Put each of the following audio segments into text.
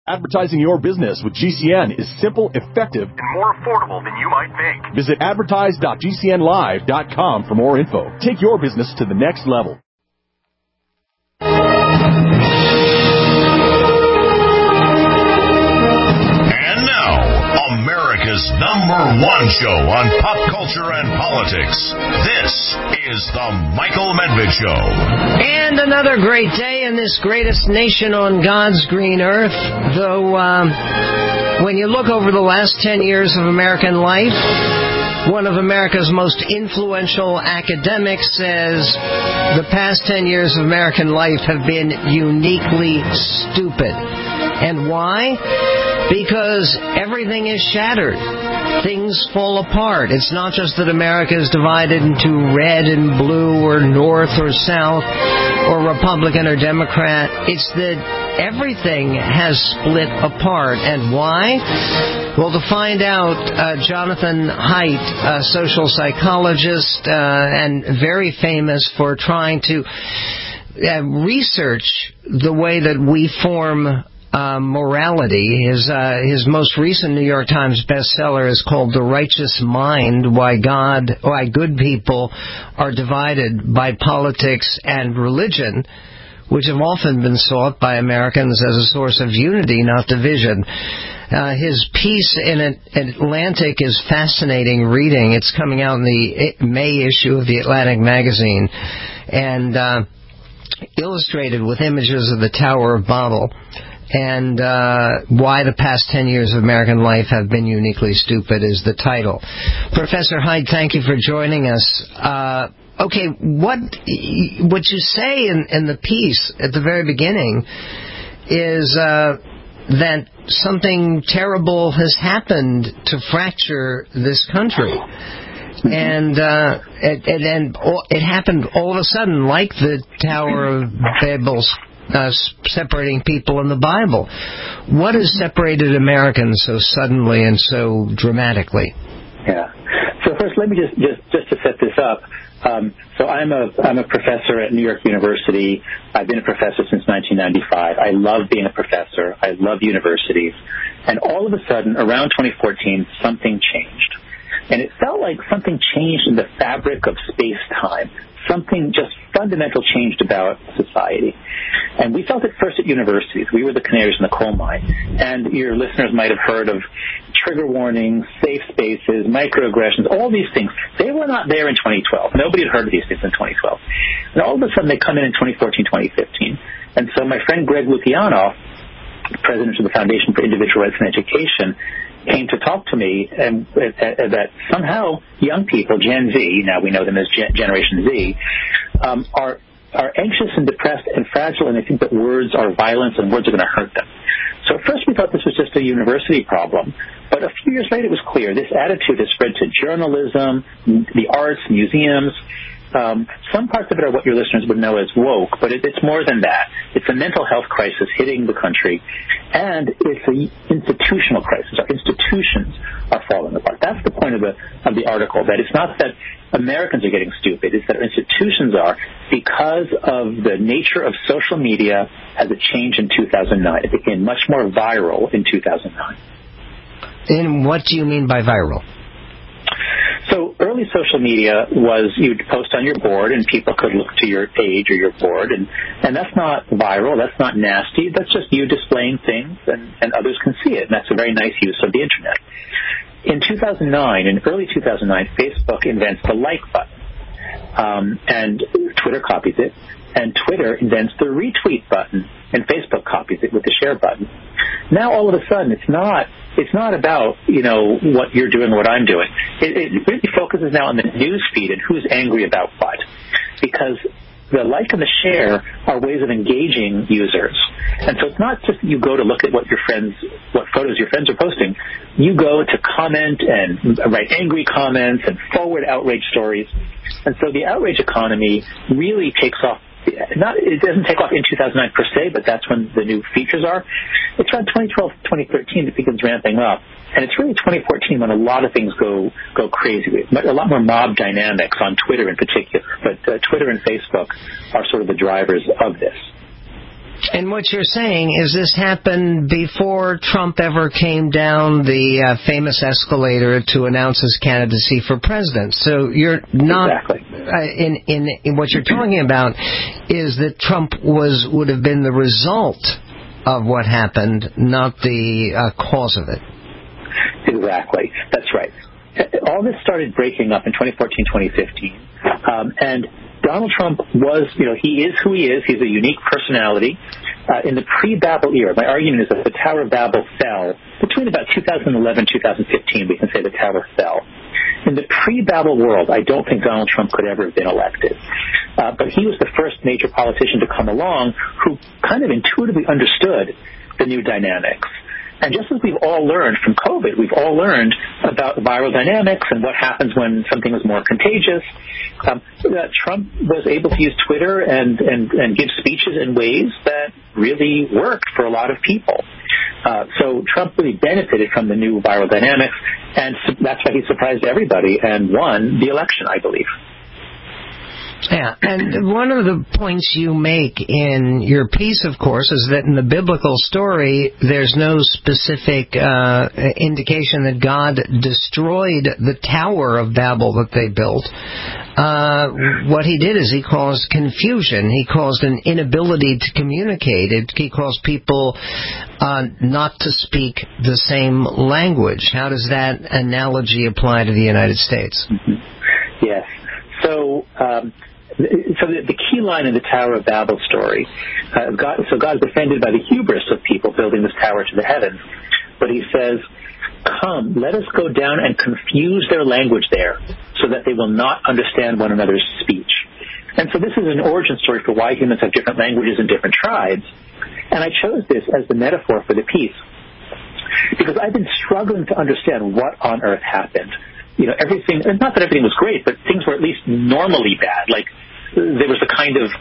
Advertising your business with GCN is simple, effective, and more affordable than you might think. Visit advertise.gcnlive.com for more info. Take your business to the next level. And now, America's #1 show on pop culture and politics. This is The Michael Medved Show. And another great day in this greatest nation on God's green earth. Though, when you look over the last 10 years of American life, one of America's most influential academics says the past 10 years of American life have been uniquely stupid. And why? Because everything is shattered. Things fall apart. It's not just that America is divided into red and blue or north or south or Republican or Democrat. It's that everything has split apart. And why? Well, to find out, Jonathan Haidt, a social psychologist and very famous for trying to research the way that we form morality. His most recent New York Times bestseller is called The Righteous Mind, Why Good People Are Divided by Politics and Religion, which have often been sought by Americans as a source of unity, not division. His piece in Atlantic is fascinating reading. It's coming out in the May issue of the Atlantic magazine, and illustrated with images of the Tower of Babel. And Why the Past 10 Years of American Life Have Been Uniquely Stupid is the title. Professor Haidt, thank you for joining us. Okay, what you say in the piece at the very beginning is that something terrible has happened to fracture this country. And it happened all of a sudden, like the Tower of Babel's separating people in the Bible. What has separated Americans so suddenly and so dramatically? Yeah. So first, let me just to set this up. So I'm a professor at New York University. I've been a professor since 1995. I love being a professor. I love universities. And all of a sudden, around 2014, something changed. And it felt like something changed in the fabric of space-time. Something just fundamental changed about society. And we felt it first at universities. We were the canaries in the coal mine. And your listeners might have heard of trigger warnings, safe spaces, microaggressions, all these things. They were not there in 2012. Nobody had heard of these things in 2012. And all of a sudden they come in 2014, 2015. And so my friend Greg Lukianoff, president of the Foundation for Individual Rights and Education, came to talk to me, and that somehow young people, Gen Z, now we know them as Generation Z, are anxious and depressed and fragile, and they think that words are violence and words are going to hurt them. So at first we thought this was just a university problem, but a few years later it was clear this attitude has spread to journalism, the arts, museums. Some parts of it are what your listeners would know as woke, but it's more than that. It's a mental health crisis hitting the country, and it's an institutional crisis. Our institutions are falling apart. That's the point of the article, that it's not that Americans are getting stupid, it's that our institutions are, because of the nature of social media as it changed in 2009. It became much more viral in 2009. And what do you mean by viral? So early social media was you'd post on your board and people could look to your page or your board, and that's not viral, that's not nasty, that's just you displaying things and others can see it, and that's a very nice use of the Internet. In 2009, in early 2009, Facebook invents the like button, and Twitter copies it, and Twitter invents the retweet button, and Facebook copies it with the share button. Now all of a sudden it's not about, what you're doing or what I'm doing. It really focuses now on the news feed and who's angry about what. Because the like and the share are ways of engaging users. And so it's not just that you go to look at what photos your friends are posting. You go to comment and write angry comments and forward outrage stories. And so the outrage economy really takes off. It doesn't take off in 2009 per se, but that's when the new features are. It's around 2012, 2013 it begins ramping up. And it's really 2014 when a lot of things go crazy. A lot more mob dynamics on Twitter in particular. But Twitter and Facebook are sort of the drivers of this. And what you're saying is this happened before Trump ever came down the famous escalator to announce his candidacy for president. So you're not exactly. In what you're talking about is that Trump would have been the result of what happened, not the cause of it. Exactly. That's right. All this started breaking up in 2014, 2015, and Donald Trump was, he is who he is. He's a unique personality. In the pre-Babel era, my argument is that the Tower of Babel fell between about 2011 and 2015. We can say the Tower fell. In the pre-Babel world, I don't think Donald Trump could ever have been elected. But he was the first major politician to come along who kind of intuitively understood the new dynamics. And just as we've all learned from COVID, we've all learned about viral dynamics and what happens when something is more contagious. Trump was able to use Twitter and give speeches in ways that really worked for a lot of people. So Trump really benefited from the new viral dynamics, and that's why he surprised everybody and won the election, I believe. Yeah, and one of the points you make in your piece, of course, is that in the biblical story, there's no specific indication that God destroyed the Tower of Babel that they built. What he did is he caused confusion. He caused an inability to communicate. He caused people not to speak the same language. How does that analogy apply to the United States? Mm-hmm. Yes. So the key line in the Tower of Babel story, God is offended by the hubris of people building this tower to the heavens. But he says, "Come, let us go down and confuse their language there, so that they will not understand one another's speech." And so this is an origin story for why humans have different languages and different tribes. And I chose this as the metaphor for the piece, because I've been struggling to understand what on earth happened. Everything, not that everything was great, but things were at least normally bad. Like, there was a kind of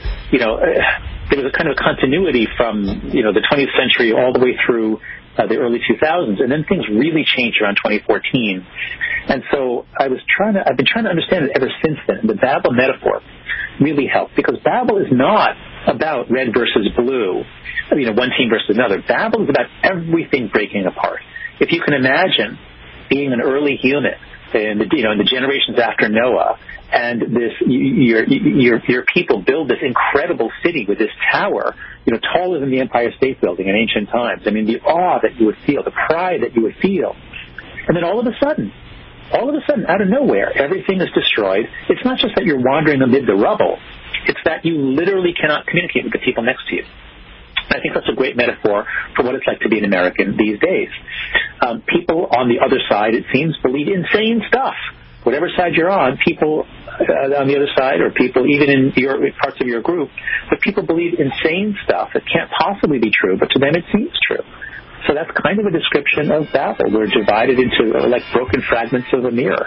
continuity from, the 20th century all the way through the early 2000s, and then things really changed around 2014. And so I've been trying to understand it ever since then. And the Babel metaphor really helped, because Babel is not about red versus blue, one team versus another. Babel is about everything breaking apart. If you can imagine being an early human in the generations after Noah, and your people build this incredible city with this tower, taller than the Empire State Building in ancient times. I mean, the awe that you would feel, the pride that you would feel, and then all of a sudden, out of nowhere, everything is destroyed. It's not just that you're wandering amid the rubble; it's that you literally cannot communicate with the people next to you. I think that's a great metaphor for what it's like to be an American these days. People on the other side, it seems, believe insane stuff. Whatever side you're on, people on the other side, or people even in your parts of your group, but people believe insane stuff that can't possibly be true, but to them it seems true. So that's kind of a description of Babel. We're divided into like broken fragments of a mirror.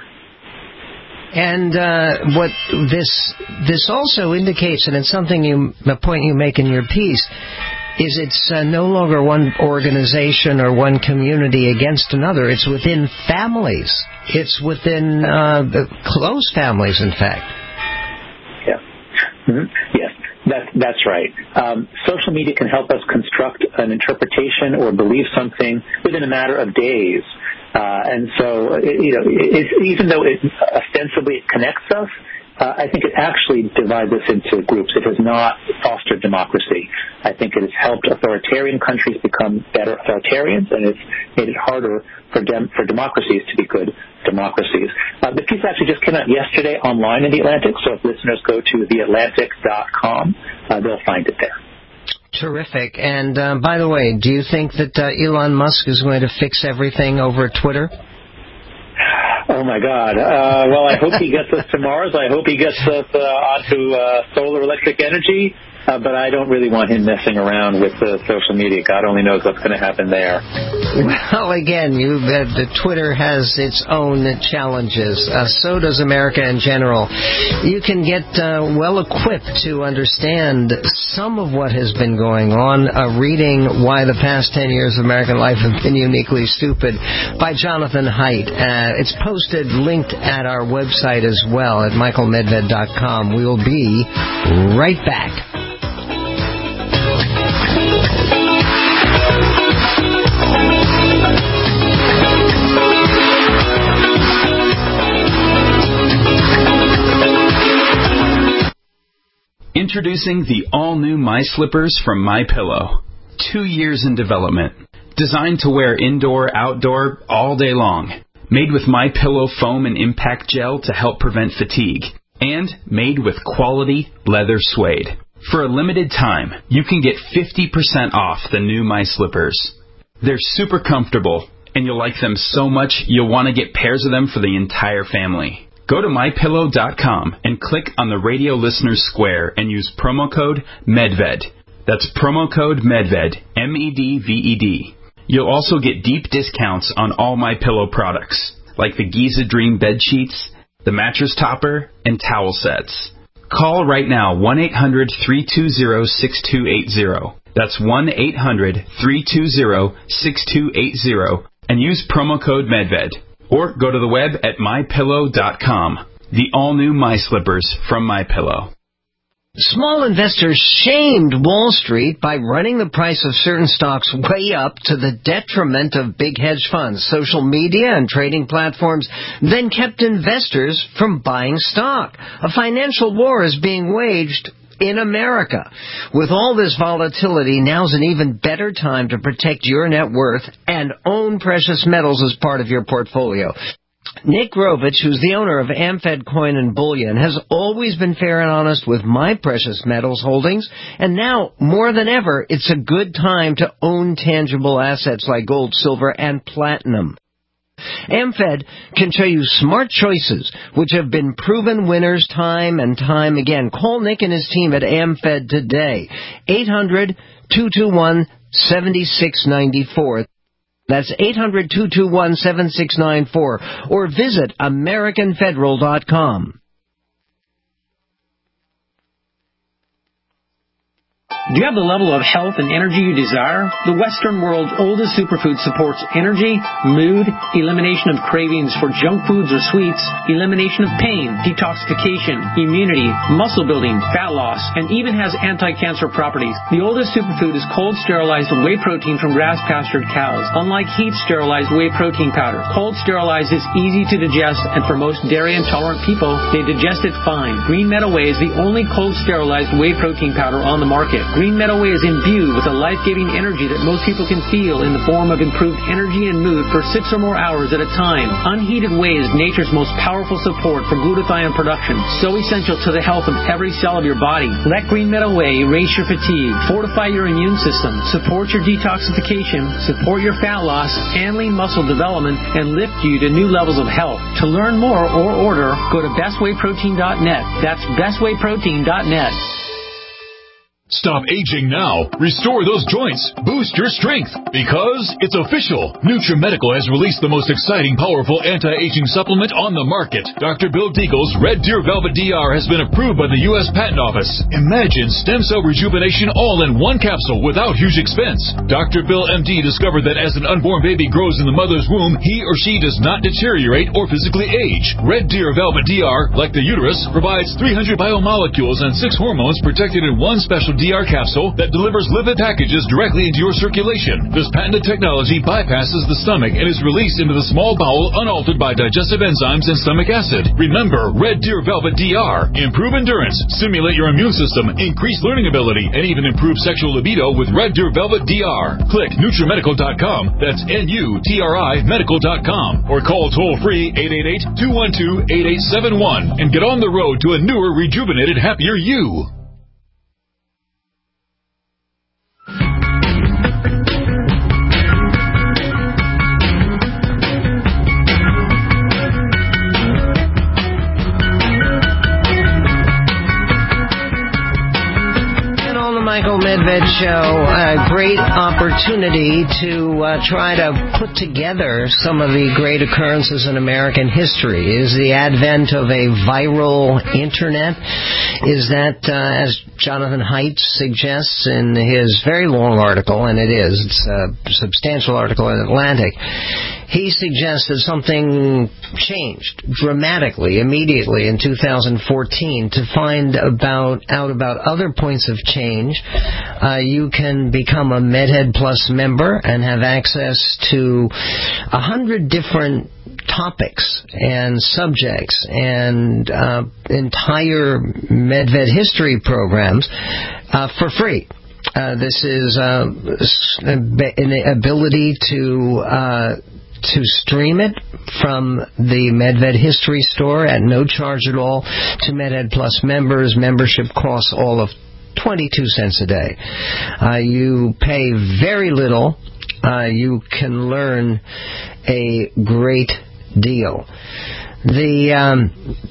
And what this also indicates, and it's a point you make in your piece, is it's no longer one organization or one community against another. It's within families. It's within close families, in fact. Yeah. Mm-hmm. Yes, that's right. Social media can help us construct an interpretation or believe something within a matter of days. And so, even though it ostensibly connects us, I think it actually divides us into groups. It has not fostered democracy. I think it has helped authoritarian countries become better authoritarians, and it's made it harder for democracies to be good democracies. The piece actually just came out yesterday online in The Atlantic, so if listeners go to theatlantic.com, they'll find it there. Terrific. And by the way, do you think that Elon Musk is going to fix everything over Twitter? Oh, my God. Well, I hope he gets us to Mars. I hope he gets us onto solar electric energy. But I don't really want him messing around with social media. God only knows what's going to happen there. Well, again, the Twitter has its own challenges. So does America in general. You can get well equipped to understand some of what has been going on, reading Why the Past 10 Years of American Life Have Been Uniquely Stupid by Jonathan Haidt. It's posted, linked at our website as well at michaelmedved.com. We will be right back. Introducing the all-new My Slippers from MyPillow. 2 years in development. Designed to wear indoor, outdoor, all day long. Made with MyPillow foam and impact gel to help prevent fatigue. And made with quality leather suede. For a limited time, you can get 50% off the new My Slippers. They're super comfortable, and you'll like them so much you'll want to get pairs of them for the entire family. Go to MyPillow.com and click on the radio listeners square and use promo code MEDVED. That's promo code MEDVED, MEDVED. You'll also get deep discounts on all MyPillow products, like the Giza Dream bed sheets, the mattress topper, and towel sets. Call right now, 1-800-320-6280. That's 1-800-320-6280, and use promo code MEDVED. Or go to the web at MyPillow.com. The all-new My Slippers from MyPillow. Small investors shamed Wall Street by running the price of certain stocks way up to the detriment of big hedge funds. Social media and trading platforms then kept investors from buying stock. A financial war is being waged in America. With all this volatility, now's an even better time to protect your net worth and own precious metals as part of your portfolio. Nick Rovich, who's the owner of Amfed Coin and Bullion, has always been fair and honest with my precious metals holdings, and now, more than ever, it's a good time to own tangible assets like gold, silver, and platinum. Amfed can show you smart choices which have been proven winners time and time again. Call Nick and his team at Amfed today. 800-221-7694. That's 800-221-7694. Or visit AmericanFederal.com. Do you have the level of health and energy you desire? The Western world's oldest superfood supports energy, mood, elimination of cravings for junk foods or sweets, elimination of pain, detoxification, immunity, muscle building, fat loss, and even has anti-cancer properties. The oldest superfood is cold sterilized whey protein from grass-pastured cows. Unlike heat sterilized whey protein powder, cold sterilized is easy to digest, and for most dairy-intolerant people, they digest it fine. Green Meadow Whey is the only cold sterilized whey protein powder on the market. Green Meadow Whey is imbued with a life-giving energy that most people can feel in the form of improved energy and mood for 6 or more hours at a time. Unheated whey is nature's most powerful support for glutathione production, so essential to the health of every cell of your body. Let Green Meadow Whey erase your fatigue, fortify your immune system, support your detoxification, support your fat loss, and lean muscle development, and lift you to new levels of health. To learn more or order, go to bestwayprotein.net. That's bestwayprotein.net. Stop aging now. Restore those joints. Boost your strength. Because it's official. NutriMedical has released the most exciting, powerful anti-aging supplement on the market. Dr. Bill Deagle's Red Deer Velvet DR has been approved by the U.S. Patent Office. Imagine stem cell rejuvenation all in one capsule without huge expense. Dr. Bill MD discovered that as an unborn baby grows in the mother's womb, he or she does not deteriorate or physically age. Red Deer Velvet DR, like the uterus, provides 300 biomolecules and 6 hormones protected in one special DR capsule that delivers lipid packages directly into your circulation. This patented technology bypasses the stomach and is released into the small bowel unaltered by digestive enzymes and stomach acid. Remember, Red Deer Velvet DR. Improve endurance, stimulate your immune system, increase learning ability, and even improve sexual libido with Red Deer Velvet DR. Click NutriMedical.com. That's NUTRI Medical.com. Or call toll-free 888-212-8871 and get on the road to a newer, rejuvenated, happier you. Michael Medved Show, a great opportunity to try to put together some of the great occurrences in American history. Is the advent of a viral internet? Is that, as Jonathan Haidt suggests in his very long article, and it's a substantial article in Atlantic, he suggested something changed dramatically, immediately in 2014. To find out about other points of change, you can become a MedHead Plus member and have access to 100 different topics and subjects and entire MedVed history programs for free. This is an ability to stream it from the MedVed History Store at no charge at all to MedEd Plus members. Membership costs all of 22 cents a day. You pay very little. You can learn a great deal. The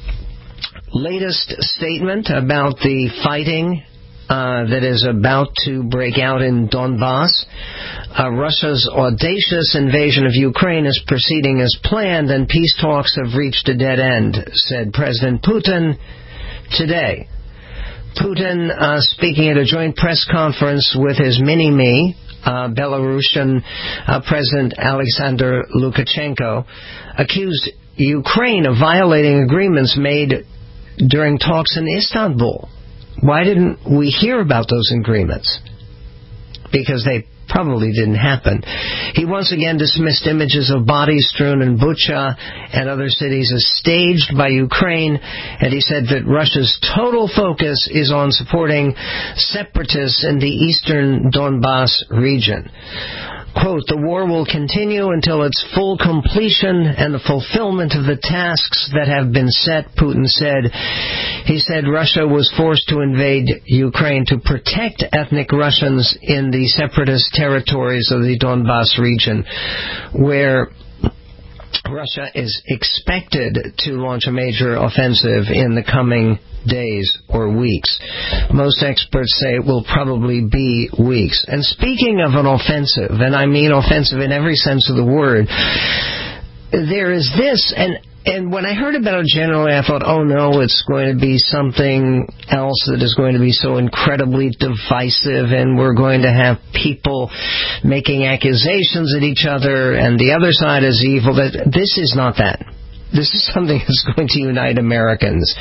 latest statement about the fighting that is about to break out in Donbass. Russia's audacious invasion of Ukraine is proceeding as planned, and peace talks have reached a dead end, said President Putin today. Putin, speaking at a joint press conference with his mini-me, Belarusian President Alexander Lukashenko, accused Ukraine of violating agreements made during talks in Istanbul. Why didn't we hear about those agreements? Because they probably didn't happen. He once again dismissed images of bodies strewn in Bucha and other cities as staged by Ukraine, and he said that Russia's total focus is on supporting separatists in the eastern Donbass region. Quote, the war will continue until its full completion and the fulfillment of the tasks that have been set, Putin said. He said Russia was forced to invade Ukraine to protect ethnic Russians in the separatist territories of the Donbass region, where Russia is expected to launch a major offensive in the coming days or weeks. Most experts say it will probably be weeks. And speaking of an offensive, and I mean offensive in every sense of the word, there is this, and when I heard about it generally, I thought, oh no, it's going to be something else that is going to be so incredibly divisive, and we're going to have people making accusations at each other, and the other side is evil. This is not that. This is something that's going to unite Americans.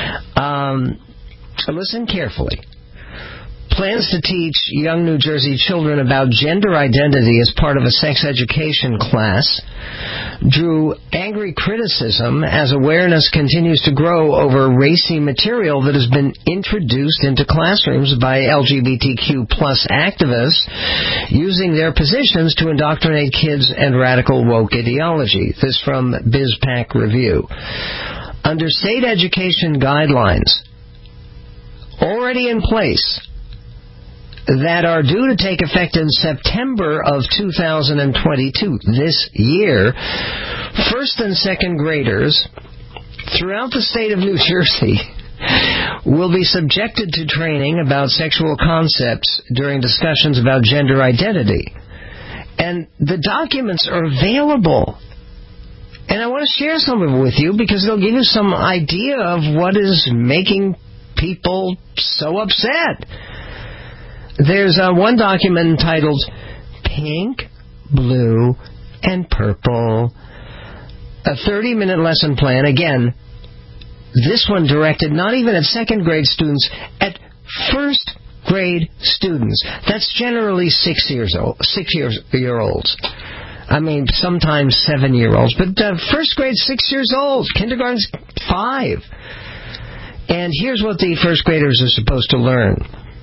Listen carefully. Plans to teach young New Jersey children about gender identity as part of a sex education class drew angry criticism as awareness continues to grow over racy material that has been introduced into classrooms by LGBTQ plus activists using their positions to indoctrinate kids and radical woke ideology. This from BizPac Review. Under state education guidelines already in place that are due to take effect in September of 2022, this year, first and second graders throughout the state of New Jersey will be subjected to training about sexual concepts during discussions about gender identity. And the documents are available. And I want to share some of it with you because they'll give you some idea of what is making people so upset. There's one document entitled Pink, Blue, and Purple, a 30-minute lesson plan. Again, this one directed not even at second grade students, at first grade students. That's generally 6-year-olds. I mean, sometimes 7-year-olds, but first grade, 6 years old. Kindergarten's 5. And here's what the first graders are supposed to learn.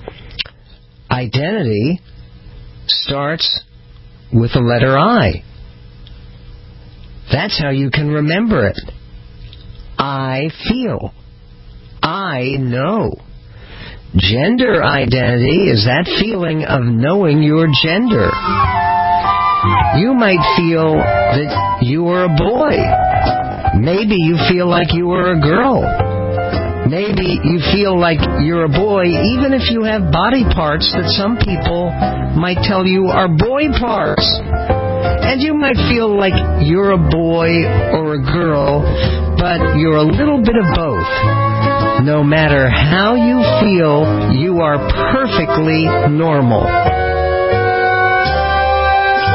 Identity starts with the letter I. That's how you can remember it. I feel. I know. Gender identity is that feeling of knowing your gender. You might feel that you are a boy. Maybe you feel like you are a girl. Maybe you feel like you're a boy, even if you have body parts that some people might tell you are boy parts. And you might feel like you're a boy or a girl, but you're a little bit of both. No matter how you feel, you are perfectly normal.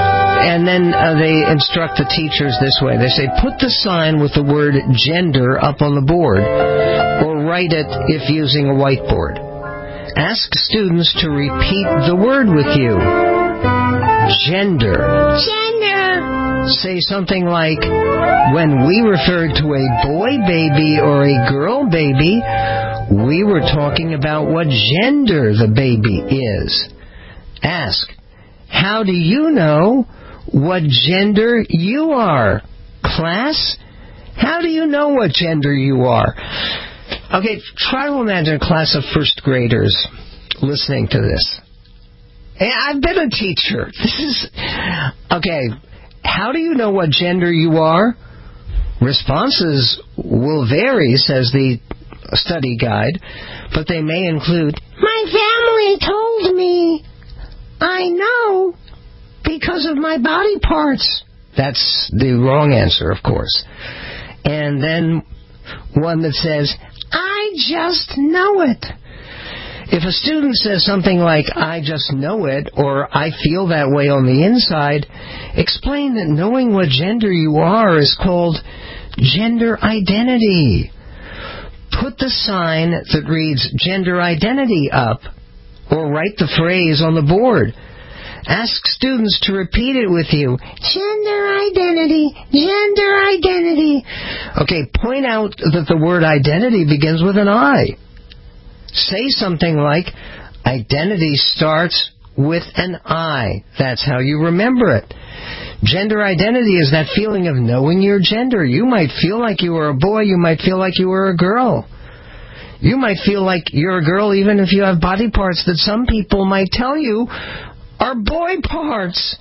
And then they instruct the teachers this way. They say, put the sign with the word gender up on the board, or write it if using a whiteboard. Ask students to repeat the word with you. Gender. Gender. Say something like, when we referred to a boy baby or a girl baby, we were talking about what gender the baby is. Ask, how do you know what gender you are? Class, how do you know what gender you are? Okay, try to imagine a class of first graders listening to this. I've been a teacher. Okay, how do you know what gender you are? Responses will vary, says the study guide, but they may include, my family told me. I know because of my body parts. That's the wrong answer, of course. And then one that says, I just know it. If a student says something like, I just know it, or I feel that way on the inside, explain that knowing what gender you are is called gender identity. Put the sign that reads gender identity up, or write the phrase on the board. Ask students to repeat it with you. Gender identity, gender identity. Okay, point out that the word identity begins with an I. Say something like, identity starts with an I. That's how you remember it. Gender identity is that feeling of knowing your gender. You might feel like you were a boy. You might feel like you were a girl. You might feel like you're a girl even if you have body parts that some people might tell you are boy parts.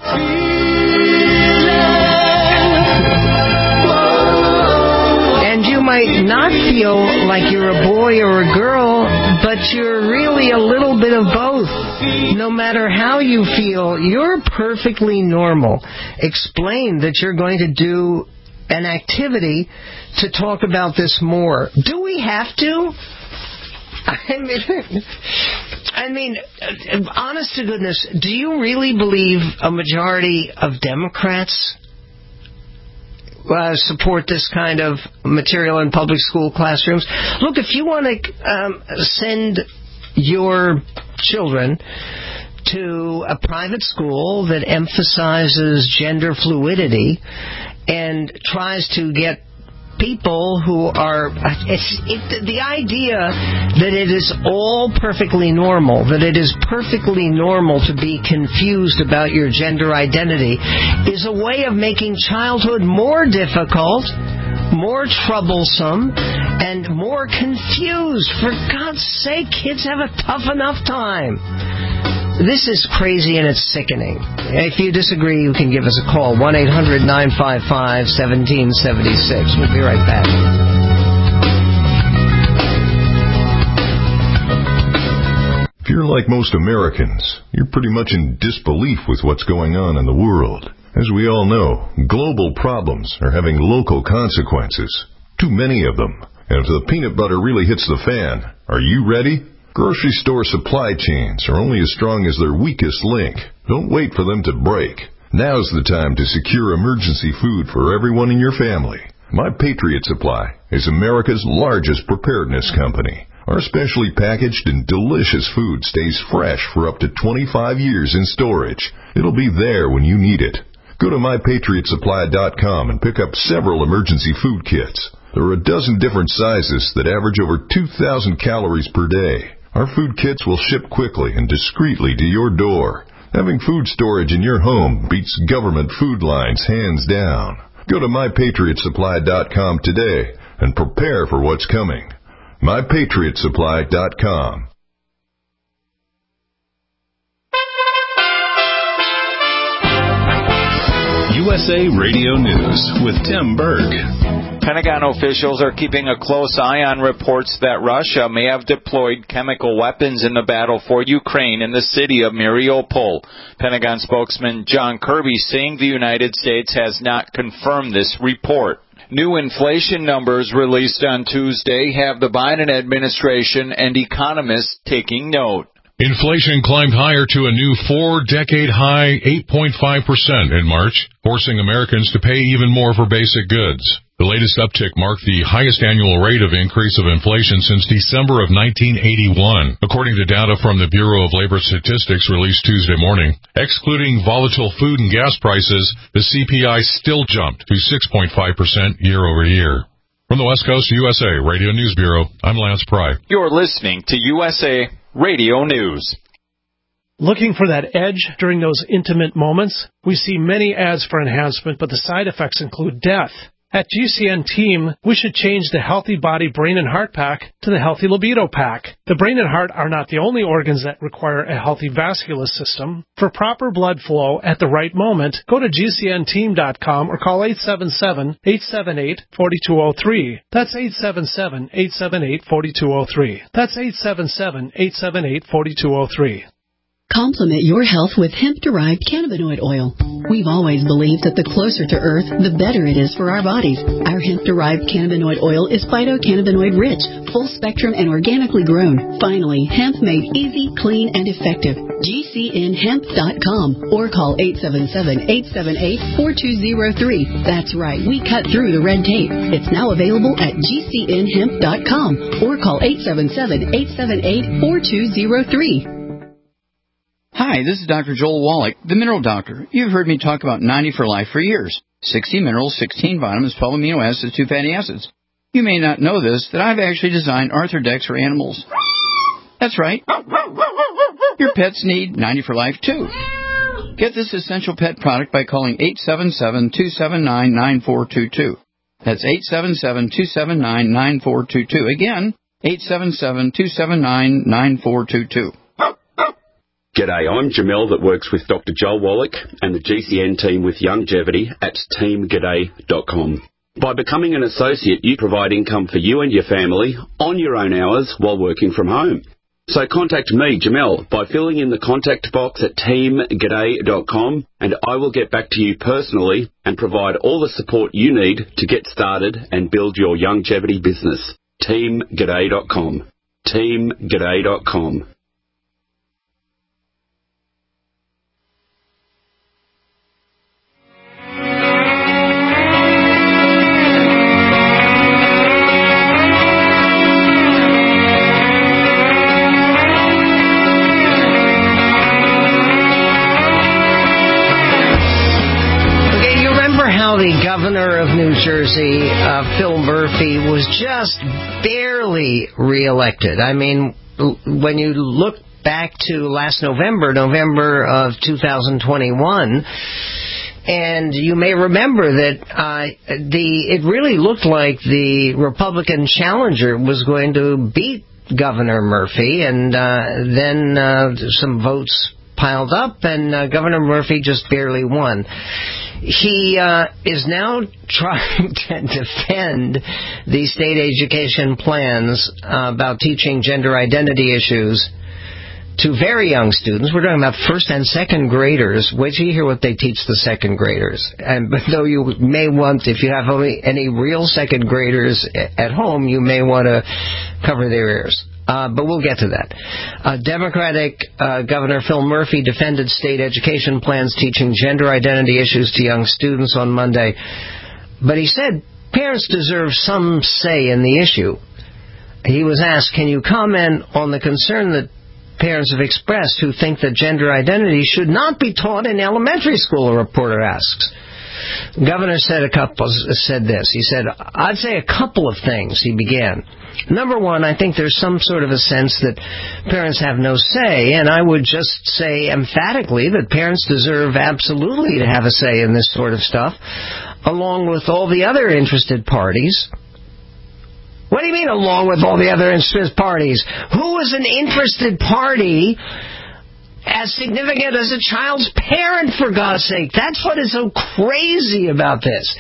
And you might not feel like you're a boy or a girl, but you're really a little bit of both. No matter how you feel, you're perfectly normal. Explain that you're going to do an activity to talk about this more. Do we have to? I mean, honest to goodness, do you really believe a majority of Democrats support this kind of material in public school classrooms? Look, if you want to send your children to a private school that emphasizes gender fluidity and tries to get people who are, the idea that it is all perfectly normal, that it is perfectly normal to be confused about your gender identity, is a way of making childhood more difficult, more troublesome, and more confused. For God's sake, kids have a tough enough time. This is crazy and it's sickening. If you disagree, you can give us a call, 1-800-955-1776. We'll be right back. If you're like most Americans, you're pretty much in disbelief with what's going on in the world. As we all know, global problems are having local consequences. Too many of them. And if the peanut butter really hits the fan, are you ready? Grocery store supply chains are only as strong as their weakest link. Don't wait for them to break. Now's the time to secure emergency food for everyone in your family. My Patriot Supply is America's largest preparedness company. Our specially packaged and delicious food stays fresh for up to 25 years in storage. It'll be there when you need it. Go to MyPatriotSupply.com and pick up several emergency food kits. There are a dozen different sizes that average over 2,000 calories per day. Our food kits will ship quickly and discreetly to your door. Having food storage in your home beats government food lines hands down. Go to MyPatriotSupply.com today and prepare for what's coming. MyPatriotSupply.com. USA Radio News with Tim Berg. Pentagon officials are keeping a close eye on reports that Russia may have deployed chemical weapons in the battle for Ukraine in the city of Mariupol. Pentagon spokesman John Kirby saying the United States has not confirmed this report. New inflation numbers released on Tuesday have the Biden administration and economists taking note. Inflation climbed higher to a new 4-decade high 8.5% in March, forcing Americans to pay even more for basic goods. The latest uptick marked the highest annual rate of increase of inflation since December of 1981, according to data from the Bureau of Labor Statistics released Tuesday morning. Excluding volatile food and gas prices, the CPI still jumped to 6.5% year over year. From the West Coast USA Radio News Bureau, I'm Lance Pry. You're listening to USA Radio News. Looking for that edge during those intimate moments? We see many ads for enhancement, but the side effects include death. At GCN Team, we should change the Healthy Body, Brain, and Heart Pack to the Healthy Libido Pack. The brain and heart are not the only organs that require a healthy vascular system. For proper blood flow at the right moment, go to GCNteam.com or call 877-878-4203. That's 877-878-4203. That's 877-878-4203. Complement your health with hemp-derived cannabinoid oil. We've always believed that the closer to Earth, the better it is for our bodies. Our hemp-derived cannabinoid oil is phytocannabinoid-rich, full-spectrum, and organically grown. Finally, hemp made easy, clean, and effective. GCNhemp.com or call 877-878-4203. That's right, we cut through the red tape. It's now available at GCNhemp.com or call 877-878-4203. Hi, this is Dr. Joel Wallach, the Mineral Doctor. You've heard me talk about 90 for Life for years. 60 minerals, 16 vitamins, 12 amino acids, 2 fatty acids. You may not know this, that I've actually designed Arthrodex for animals. That's right. Your pets need 90 for Life, too. Get this essential pet product by calling 877-279-9422. That's 877-279-9422. Again, 877-279-9422. G'day, I'm Jamel that works with Dr. Joel Wallach and the GCN team with Longevity at teamg'day.com. By becoming an associate, you provide income for you and your family on your own hours while working from home. So contact me, Jamel, by filling in the contact box at teamg'day.com and I will get back to you personally and provide all the support you need to get started and build your longevity business. teamg'day.com. teamg'day.com. The governor of New Jersey, Phil Murphy, was just barely reelected. I mean, when you look back to last November of 2021, and you may remember that it really looked like the Republican challenger was going to beat Governor Murphy, and then some votes piled up, and Governor Murphy just barely won. He is now trying to defend the state education plans about teaching gender identity issues to very young students. We're talking about first and second graders. Wait till you hear what they teach the second graders. And though you may want, if you have any real second graders at home, you may want to cover their ears. But we'll get to that. Democratic Governor Phil Murphy defended state education plans teaching gender identity issues to young students on Monday. But he said parents deserve some say in the issue. He was asked, can you comment on the concern that parents have expressed who think that gender identity should not be taught in elementary school, a reporter asks. The governor said this. He said, I'd say a couple of things, he began. Number one, I think there's some sort of a sense that parents have no say, and I would just say emphatically that parents deserve absolutely to have a say in this sort of stuff, along with all the other interested parties. What do you mean, along with all the other interested parties? Who is an interested party as significant as a child's parent, for God's sake? That's what is so crazy about this.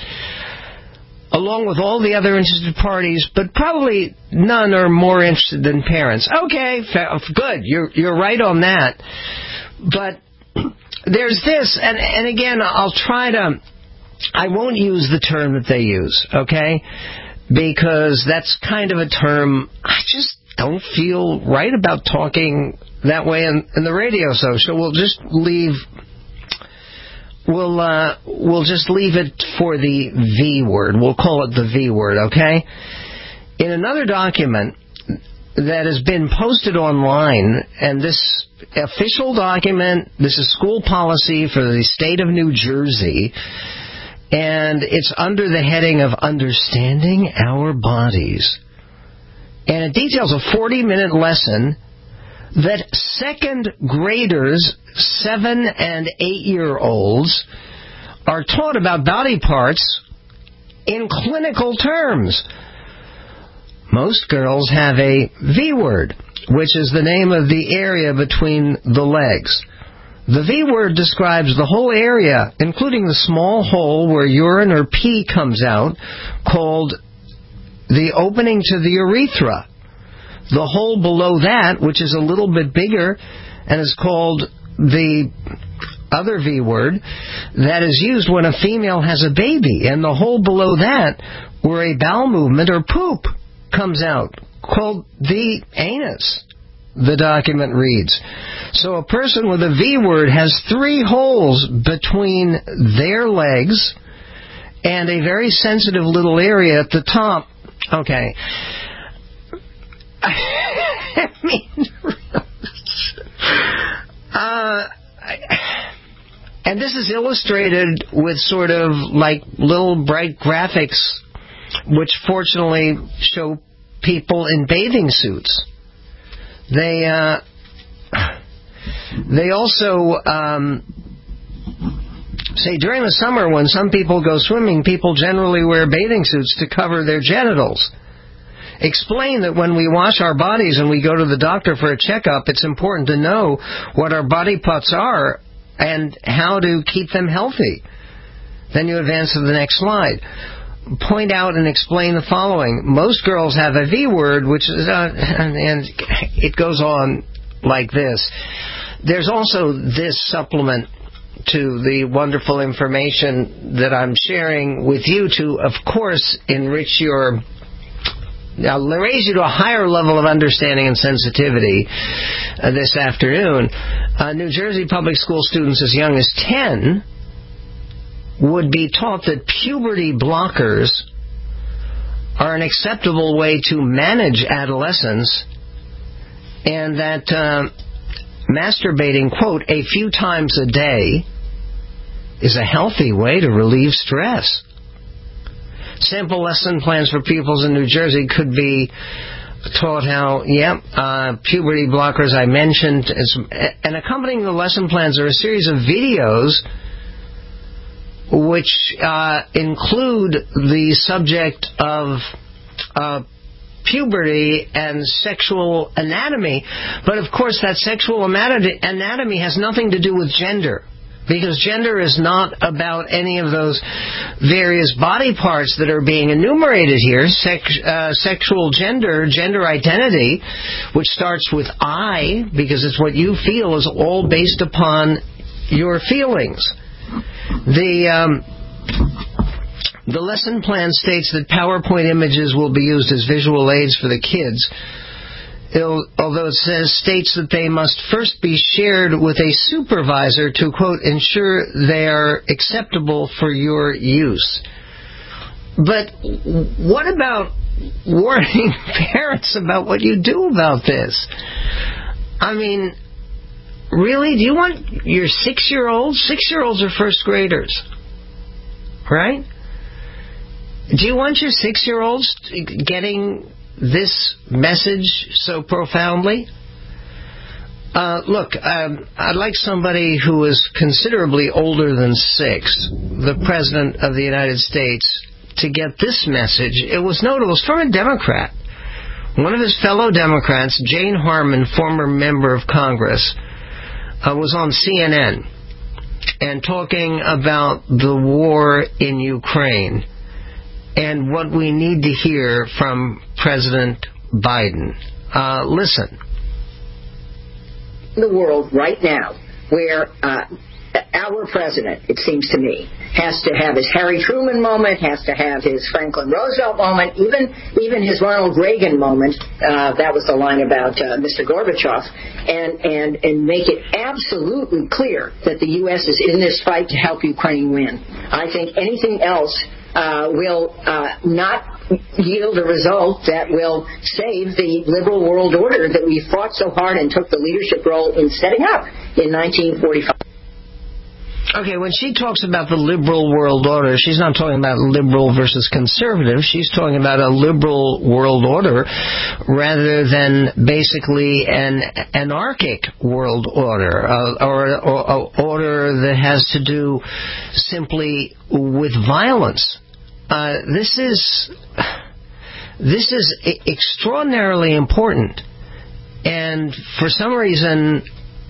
Along with all the other interested parties, but probably none are more interested than parents. Okay, good. You're right on that. But there's this, and again, I won't use the term that they use, okay? Because that's kind of a term I just don't feel right about talking that way in the radio show. So we'll just leave. We'll just leave it for the V word. We'll call it the V word, okay? In another document that has been posted online, and this official document, this is school policy for the state of New Jersey, and it's under the heading of Understanding Our Bodies. And it details a 40-minute lesson that second graders, 7 and 8-year-olds, are taught about body parts in clinical terms. Most girls have a V word, which is the name of the area between the legs. The V word describes the whole area, including the small hole where urine or pee comes out, called the opening to the urethra. The hole below that, which is a little bit bigger and is called the other V word, that is used when a female has a baby. And the hole below that, where a bowel movement or poop comes out, called the anus, the document reads. So a person with a V word has 3 holes between their legs and a very sensitive little area at the top. Okay. I mean, and this is illustrated with sort of like little bright graphics, which fortunately show people in bathing suits. They also say during the summer when some people go swimming, people generally wear bathing suits to cover their genitals. Explain that when we wash our bodies and we go to the doctor for a checkup, it's important to know what our body parts are and how to keep them healthy. Then you advance to the next slide. Point out and explain the following. Most girls have a V word, which is, and it goes on like this. There's also this supplement to the wonderful information that I'm sharing with you to, of course, enrich your, raise you to a higher level of understanding and sensitivity this afternoon. New Jersey public school students as young as 10 would be taught that puberty blockers are an acceptable way to manage adolescence, and that masturbating, quote, a few times a day is a healthy way to relieve stress. Sample lesson plans for pupils in New Jersey could be taught how, puberty blockers I mentioned, and accompanying the lesson plans are a series of videos which include the subject of puberty and sexual anatomy. But of course that sexual anatomy has nothing to do with gender, because gender is not about any of those various body parts that are being enumerated here. Sexual gender identity, which starts with I, because it's what you feel, is all based upon your feelings. The lesson plan states that PowerPoint images will be used as visual aids for the kids, although it states that they must first be shared with a supervisor to, quote, ensure they are acceptable for your use. But what about warning parents about what you do about this? I mean, really? Do you want your 6-year-olds? 6-year-olds are first graders, right? Do you want your 6-year-olds getting this message so profoundly? Look, I'd like somebody who is considerably older than 6, the President of the United States, to get this message. It was notable. It was from a Democrat. One of his fellow Democrats, Jane Harman, former member of Congress, was on CNN and talking about the war in Ukraine and what we need to hear from President Biden. Listen. The world right now where our president, it seems to me, has to have his Harry Truman moment, has to have his Franklin Roosevelt moment, even his Ronald Reagan moment. That was the line about Mr. Gorbachev, and make it absolutely clear that the U.S. is in this fight to help Ukraine win. I think anything else will not yield a result that will save the liberal world order that we fought so hard and took the leadership role in setting up in 1945. Okay, when she talks about the liberal world order, she's not talking about liberal versus conservative. She's talking about a liberal world order rather than basically an anarchic world order, or an order that has to do simply with violence. This is extraordinarily important, and for some reason,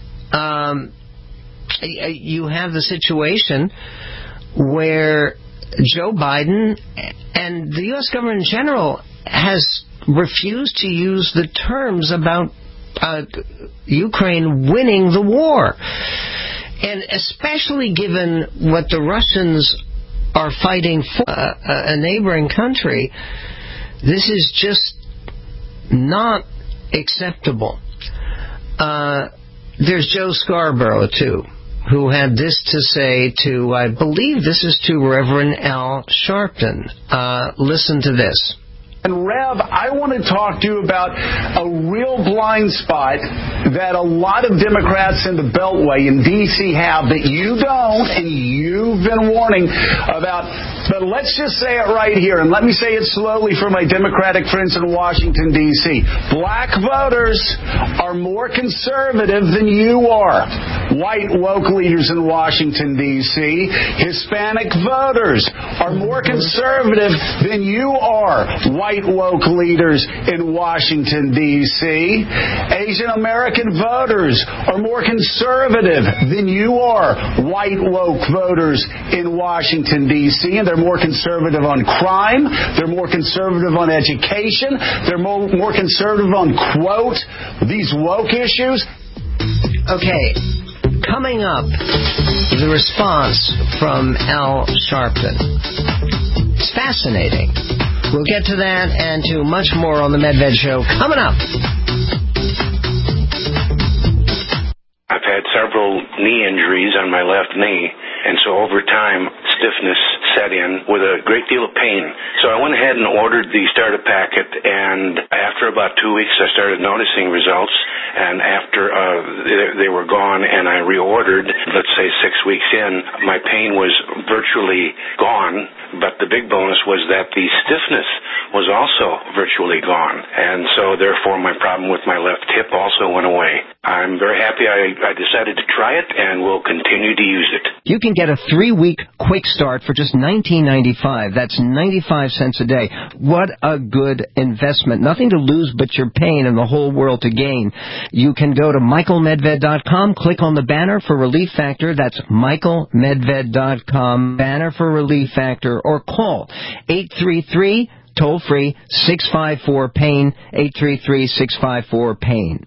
you have the situation where Joe Biden and the U.S. government in general has refused to use the terms about Ukraine winning the war. And especially given what the Russians are fighting for, a neighboring country, this is just not acceptable. There's Joe Scarborough, too, who had this to say to, I believe this is to Reverend Al Sharpton. Listen to this. And Rev, I want to talk to you about a real blind spot that a lot of Democrats in the Beltway in D.C. have that you don't, and you've been warning about. But let's just say it right here, and let me say it slowly for my Democratic friends in Washington, D.C. Black voters are more conservative than you are. White woke leaders in Washington, D.C. Hispanic voters are more conservative than you are. White woke leaders in Washington, D.C. Asian American voters are more conservative than you are. White woke voters in Washington, D.C. And they're more conservative on crime. They're more conservative on education. They're more conservative on, quote, these woke issues. Okay. Coming up, the response from Al Sharpton. It's fascinating. We'll get to that and to much more on the MedVed Show coming up. I've had several knee injuries on my left knee, and so over time, stiffness set in with a great deal of pain. So I went ahead and ordered the starter packet, and after about 2 weeks, I started noticing results, and after they were gone and I reordered, let's say 6 weeks in, my pain was virtually gone, but the big bonus was that the stiffness was also virtually gone, and so therefore my problem with my left hip also went away. I'm very happy I decided to try it, and will continue to use it. You can get a 3-week quick start for just $19.95. That's 95 cents a day. What a good investment. Nothing to lose but your pain and the whole world to gain. You can go to michaelmedved.com, click on the banner for Relief Factor. That's michaelmedved.com, banner for Relief Factor, or call 833 toll-free 654-PAIN, 833-654-PAIN.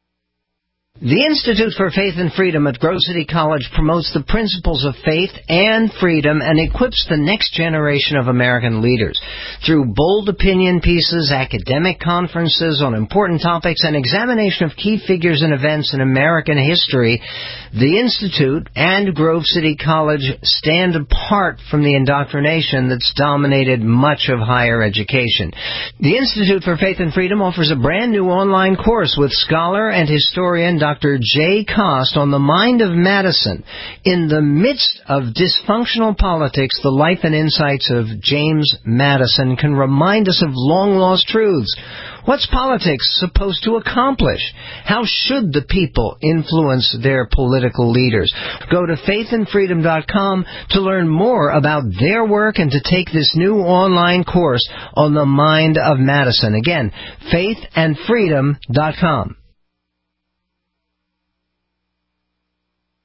The Institute for Faith and Freedom at Grove City College promotes the principles of faith and freedom and equips the next generation of American leaders. Through bold opinion pieces, academic conferences on important topics, and examination of key figures and events in American history, the Institute and Grove City College stand apart from the indoctrination that's dominated much of higher education. The Institute for Faith and Freedom offers a brand new online course with scholar and historian Dr. Jay Cost on the mind of Madison. In the midst of dysfunctional politics, the life and insights of James Madison can remind us of long-lost truths. What's politics supposed to accomplish? How should the people influence their political leaders? Go to faithandfreedom.com to learn more about their work and to take this new online course on the mind of Madison. Again, faithandfreedom.com.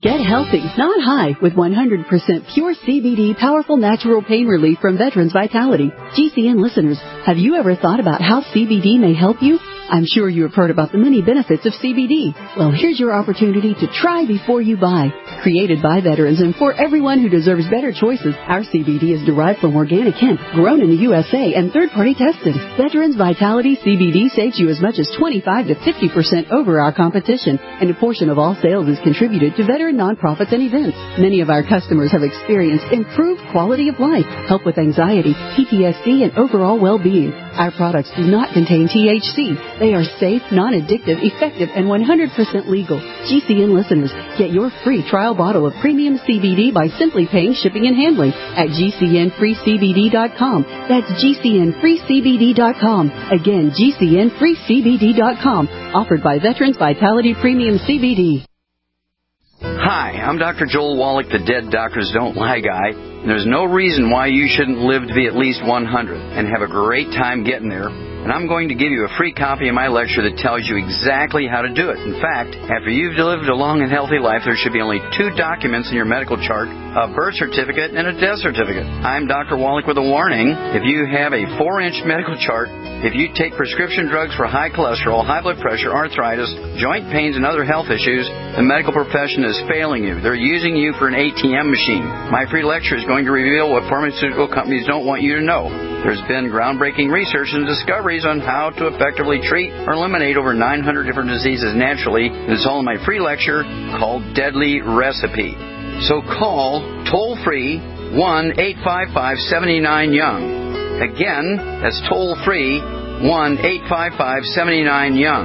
Get healthy, not high, with 100% pure CBD powerful natural pain relief from Veterans Vitality. GCN listeners, have you ever thought about how CBD may help you? I'm sure you have heard about the many benefits of CBD. Well, here's your opportunity to try before you buy. Created by veterans and for everyone who deserves better choices, our CBD is derived from organic hemp, grown in the USA and third-party tested. Veterans Vitality CBD saves you as much as 25 to 50% over our competition, and a portion of all sales is contributed to veteran nonprofits and events. Many of our customers have experienced improved quality of life, help with anxiety, PTSD, and overall well-being. Our products do not contain THC. They are safe, non-addictive, effective, and 100% legal. GCN listeners, get your free trial bottle of premium CBD by simply paying shipping and handling at GCNFreeCBD.com. That's GCNFreeCBD.com. Again, GCNFreeCBD.com. Offered by Veterans Vitality Premium CBD. Hi, I'm Dr. Joel Wallach, the Dead Doctors Don't Lie guy. And there's no reason why you shouldn't live to be at least 100 and have a great time getting there. And I'm going to give you a free copy of my lecture that tells you exactly how to do it. In fact, after you've lived a long and healthy life, there should be only 2 documents in your medical chart, a birth certificate and a death certificate. I'm Dr. Wallach with a warning. If you have a 4-inch medical chart, if you take prescription drugs for high cholesterol, high blood pressure, arthritis, joint pains, and other health issues, the medical profession is failing you. They're using you for an ATM machine. My free lecture is going to reveal what pharmaceutical companies don't want you to know. There's been groundbreaking research and discoveries on how to effectively treat or eliminate over 900 different diseases naturally. It's all in my free lecture called Deadly Recipe. So call toll-free 1-855-79-YOUNG. Again, that's toll-free 1-855-79-YOUNG.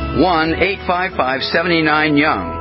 1-855-79-YOUNG.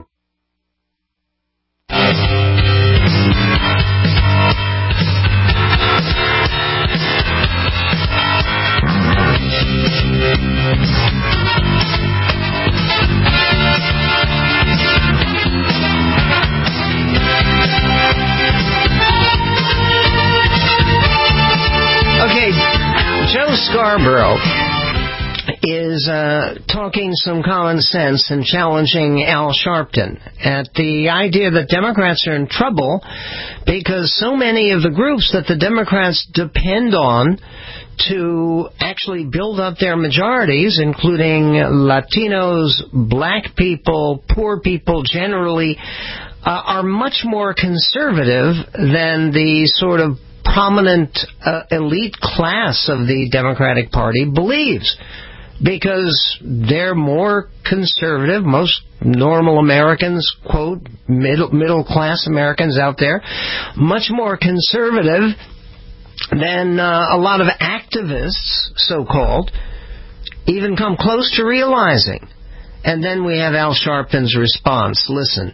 Okay, Joe Scarborough is talking some common sense and challenging Al Sharpton at the idea that Democrats are in trouble because so many of the groups that the Democrats depend on to actually build up their majorities, including Latinos, black people, poor people generally, are much more conservative than the sort of prominent elite class of the Democratic Party believes, because they're more conservative. Most normal Americans, quote, middle class Americans out there, much more conservative than a lot of activists, so-called, even come close to realizing. And then we have Al Sharpton's response. Listen.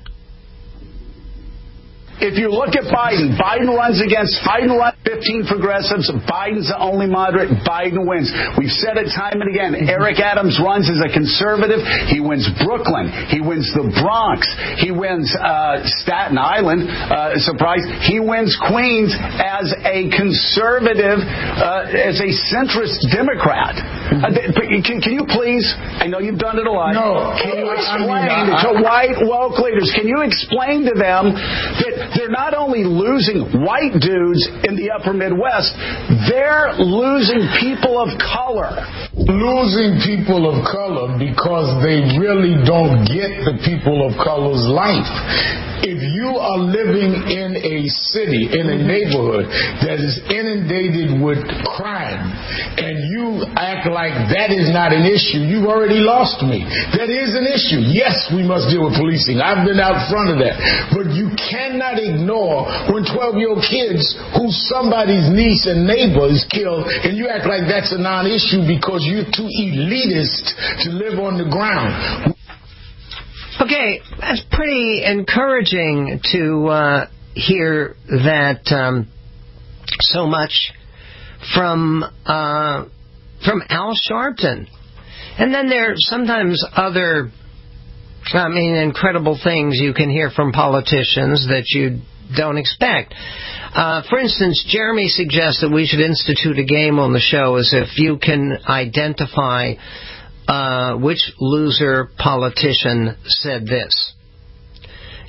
If you look at Biden, Biden runs 15 progressives. Biden's the only moderate. Biden wins. We've said it time and again. Eric Adams runs as a conservative. He wins Brooklyn. He wins the Bronx. He wins Staten Island. Surprise. He wins Queens as a conservative, as a centrist Democrat. Can you please? I know you've done it a lot. No. Can you explain to white woke leaders? Can you explain to them that they're not only losing white dudes in the upper Midwest, they're losing people of color. Losing people of color because they really don't get the people of color's life. If you are living in a city, in a neighborhood that is inundated with crime, and you act like that is not an issue, you've already lost me. That is an issue. Yes, we must deal with policing. I've been out front of that. But you cannot ignore when 12-year-old kids who somebody's niece and neighbor is killed, and you act like that's a non-issue because you're too elitist to live on the ground. Okay, that's pretty encouraging to hear that so much from Al Sharpton. And then there are sometimes other, incredible things you can hear from politicians that you don't expect. For instance, Jeremy suggests that we should institute a game on the show as if you can identify which loser politician said this.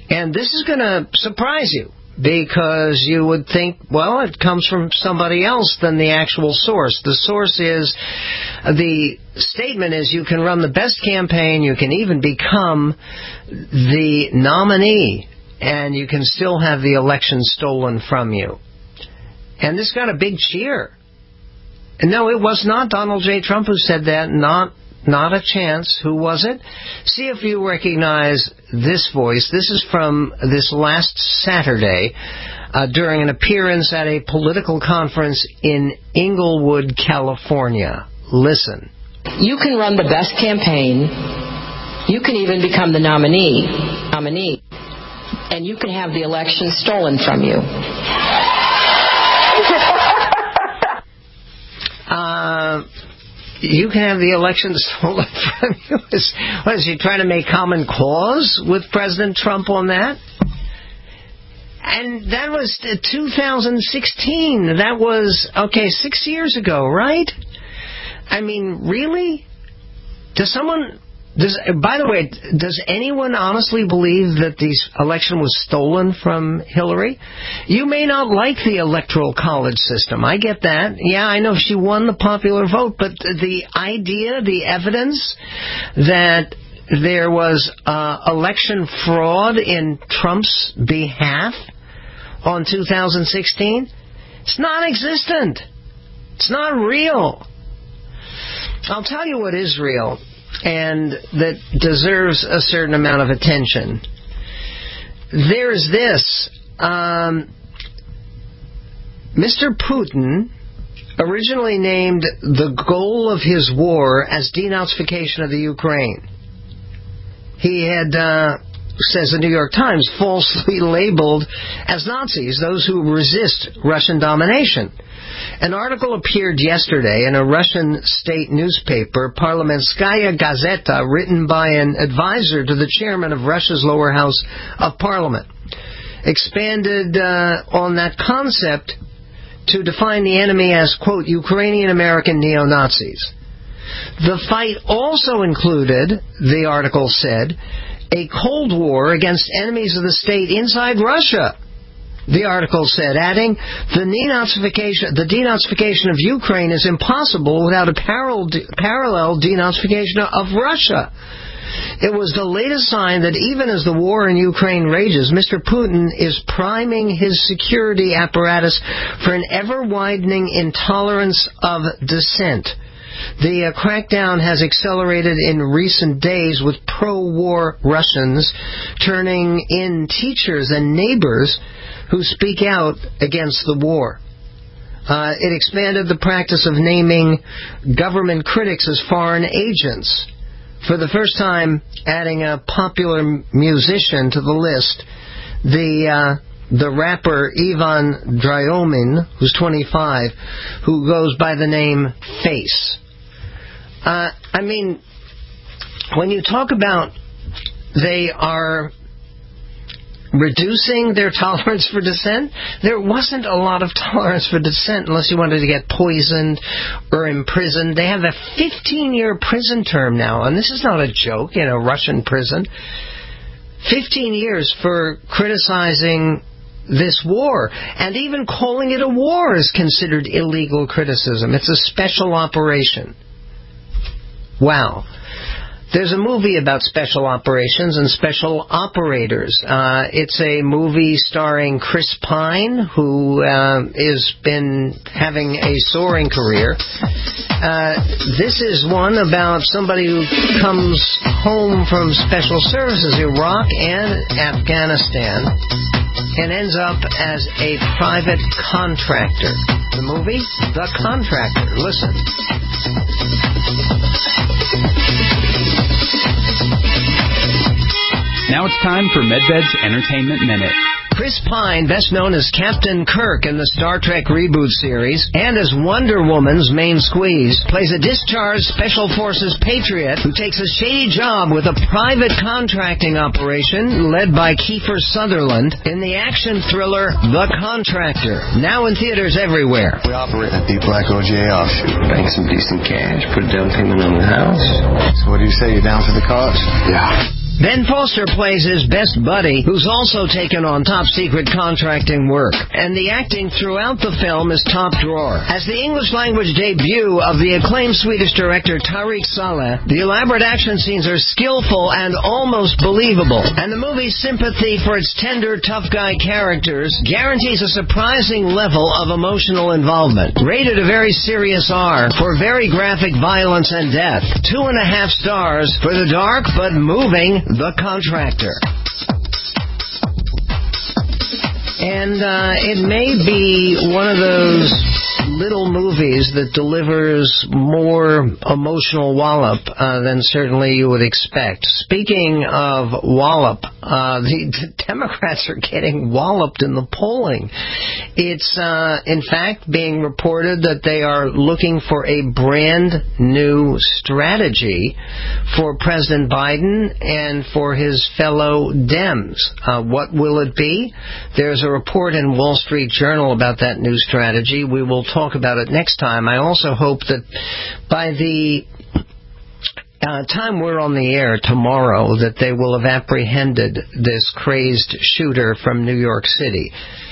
And this is going to surprise you, because you would think, well, it comes from somebody else than the actual source. The source is, the statement is, you can run the best campaign, you can even become the nominee, and you can still have the election stolen from you. And this got a big cheer. And no, it was not Donald J. Trump who said that, not a chance. Who was it? See if you recognize this voice. This is from this last Saturday during an appearance at a political conference in Inglewood, California. Listen. You can run the best campaign. You can even become the nominee. And you can have the election stolen from you. You can have the election stolen from you. What, is he trying to make common cause with President Trump on that? And that was 2016. That was, 6 years ago, right? I mean, really? By the way, does anyone honestly believe that the election was stolen from Hillary? You may not like the Electoral College system. I get that. Yeah, I know she won the popular vote, but the idea, the evidence that there was election fraud in Trump's behalf on 2016, it's non-existent. It's not real. I'll tell you what is real, and that deserves a certain amount of attention. There's this. Mr. Putin originally named the goal of his war as denazification of the Ukraine. He had, says the New York Times, falsely labeled as Nazis those who resist Russian domination. An article appeared yesterday in a Russian state newspaper, Parliamentskaya Gazeta, written by an advisor to the chairman of Russia's lower house of parliament. Expanded on that concept to define the enemy as, quote, Ukrainian-American neo-Nazis. The fight also included, the article said, a Cold War against enemies of the state inside Russia. The article said, adding, the denazification of Ukraine is impossible without a parallel denazification of Russia. It was the latest sign that even as the war in Ukraine rages, Mr. Putin is priming his security apparatus for an ever-widening intolerance of dissent. The crackdown has accelerated in recent days, with pro-war Russians turning in teachers and neighbors who speak out against the war. It expanded the practice of naming government critics as foreign agents, for the first time adding a popular musician to the list, the rapper Ivan Dryomin, who's 25, who goes by the name Face. I mean, when you talk about they are reducing their tolerance for dissent, there wasn't a lot of tolerance for dissent unless you wanted to get poisoned or imprisoned. They have a 15-year prison term now, and this is not a joke in a Russian prison. 15 years for criticizing this war, and even calling it a war is considered illegal criticism. It's a special operation. Wow. There's a movie about special operations and special operators. It's a movie starring Chris Pine, who has been having a soaring career. This is one about somebody who comes home from special services, Iraq and Afghanistan, and ends up as a private contractor. The movie, The Contractor. Listen. Now it's time for MedVed's Entertainment Minute. Chris Pine, best known as Captain Kirk in the Star Trek reboot series, and as Wonder Woman's main squeeze, plays a discharged Special Forces patriot who takes a shady job with a private contracting operation led by Kiefer Sutherland in the action thriller The Contractor, now in theaters everywhere. We operate a deep black OGA offshoot. Bank some decent cash, put a down payment on the house. So what do you say, you down for the cause? Yeah. Ben Foster plays his best buddy, who's also taken on top-secret contracting work. And the acting throughout the film is top drawer. As the English-language debut of the acclaimed Swedish director Tariq Saleh, the elaborate action scenes are skillful and almost believable. And the movie's sympathy for its tender, tough guy characters guarantees a surprising level of emotional involvement. Rated a very serious R for very graphic violence and death. 2.5 stars for the dark but moving The Contractor. And it may be one of those little movies that delivers more emotional wallop than certainly you would expect. Speaking of wallop, the Democrats are getting walloped in the polling. It's, in fact, being reported that they are looking for a brand new strategy for President Biden and for his fellow Dems. What will it be? There's a report in Wall Street Journal about that new strategy. We will talk about it next time. I also hope that by the time we're on the air tomorrow that they will have apprehended this crazed shooter from New York City.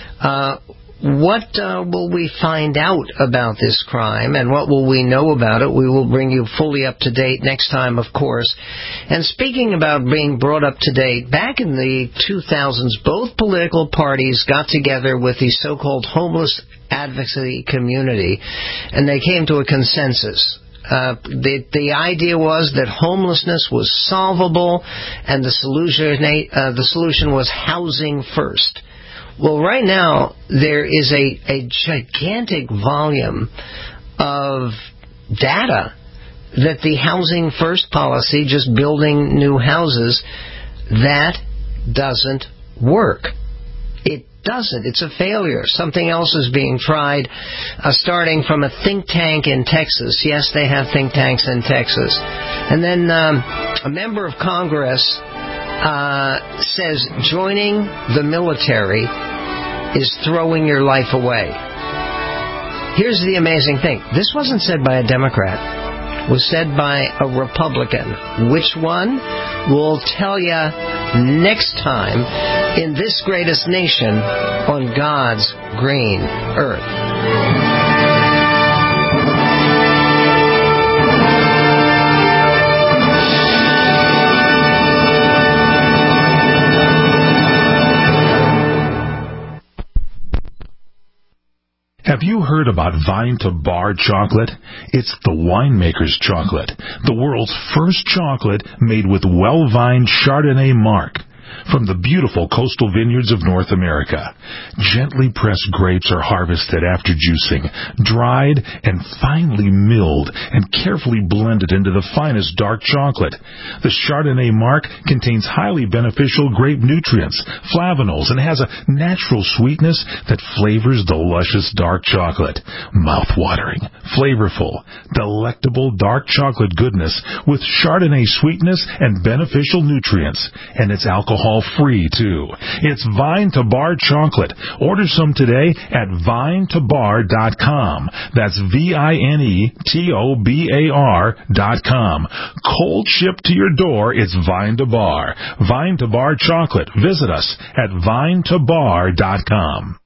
What will we find out about this crime, and what will we know about it? We will bring you fully up to date next time, of course. And speaking about being brought up to date, back in the 2000s, both political parties got together with the so-called homeless advocacy community, and they came to a consensus. The idea was that homelessness was solvable, and the solution was housing first. Well, right now, there is a gigantic volume of data that the housing first policy, just building new houses, that doesn't work. It doesn't. It's a failure. Something else is being tried, starting from a think tank in Texas. Yes, they have think tanks in Texas. And then a member of Congress says joining the military is throwing your life away. Here's the amazing thing. This wasn't said by a Democrat. It was said by a Republican. Which one? We'll tell you next time in this greatest nation on God's green earth. Have you heard about Vine to Bar chocolate? It's the winemaker's chocolate, the world's first chocolate made with well-vined Chardonnay marc. From the beautiful coastal vineyards of North America, gently pressed grapes are harvested after juicing, dried and finely milled and carefully blended into the finest dark chocolate. The Chardonnay marc contains highly beneficial grape nutrients, flavanols, and has a natural sweetness that flavors the luscious dark chocolate. Mouth-watering, flavorful, delectable dark chocolate goodness with Chardonnay sweetness and beneficial nutrients, and it's alcohol-free, too. It's Vine to Bar chocolate. Order some today at vinetobar.com. That's VINETOBAR.com. Cold shipped to your door, it's Vine to Bar. Vine to Bar chocolate. Visit us at vinetobar.com.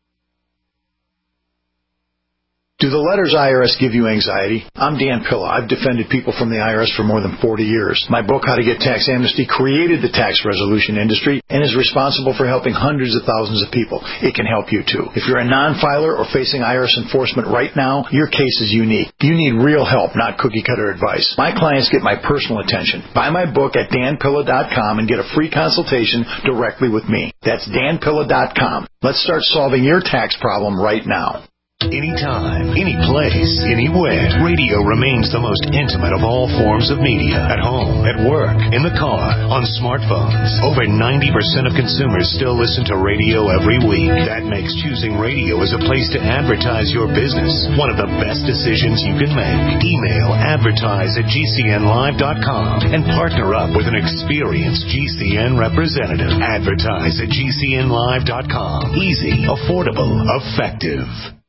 Do the letters IRS give you anxiety? I'm Dan Pilla. I've defended people from the IRS for more than 40 years. My book, How to Get Tax Amnesty, created the tax resolution industry and is responsible for helping hundreds of thousands of people. It can help you, too. If you're a non-filer or facing IRS enforcement right now, your case is unique. You need real help, not cookie-cutter advice. My clients get my personal attention. Buy my book at danpilla.com and get a free consultation directly with me. That's danpilla.com. Let's start solving your tax problem right now. Anytime, any place, anywhere, radio remains the most intimate of all forms of media. At home, at work, in the car, on smartphones. Over 90% of consumers still listen to radio every week. That makes choosing radio as a place to advertise your business one of the best decisions you can make. Email advertise@gcnlive.com and partner up with an experienced GCN representative. Advertise@gcnlive.com. Easy, affordable, effective.